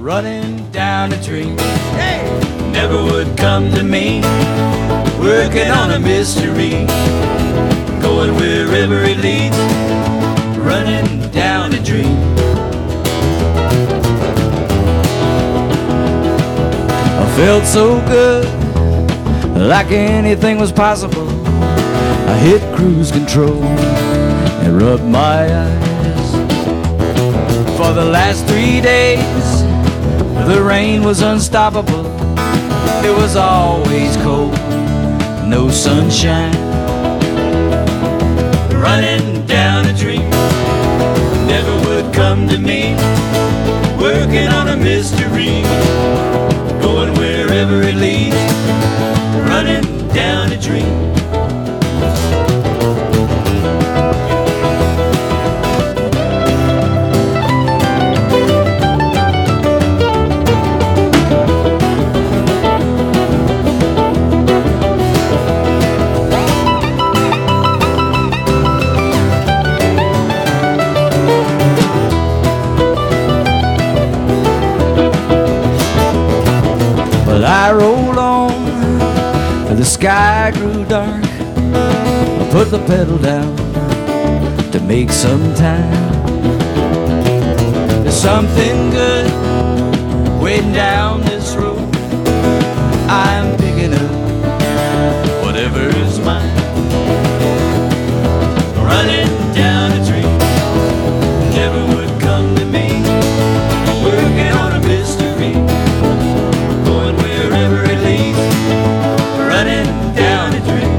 running down a dream. Hey! Never would come to me, working on a mystery, going wherever it leads, running down a dream. I felt so good, like anything was possible. I hit cruise control and rubbed my eyes. For the last 3 days, the rain was unstoppable. It was always cold, no sunshine. Running down a dream, never would come to me, working on a mystery, going wherever it leads, running down a dream. I rolled on, the sky grew dark. I put the pedal down to make some time. There's something good waiting down this road. I'm picking up whatever is mine. Running down a dream, never would come to me, working on a mystery, going wherever it leads, running down a dream.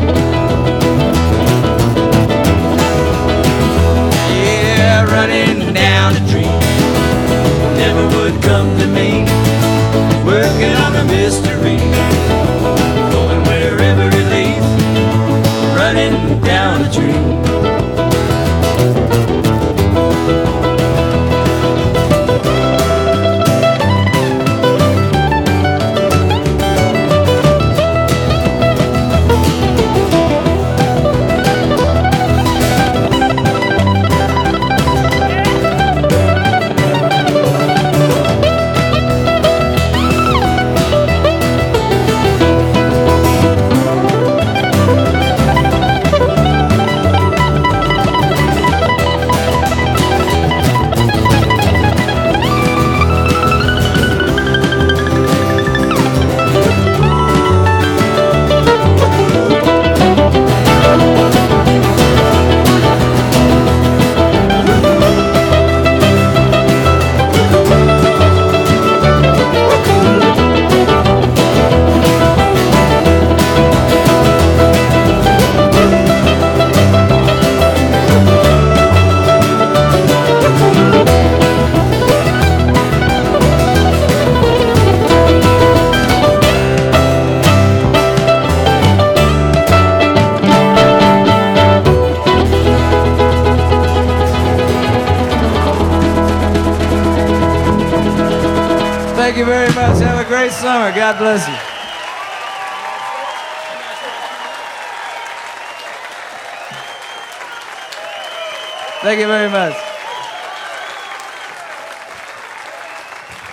Yeah, running down a dream, never would come to me, working on a mystery, going wherever it leads, running down a dream. Thank you very much. Have a great summer. God bless you. Thank you very much.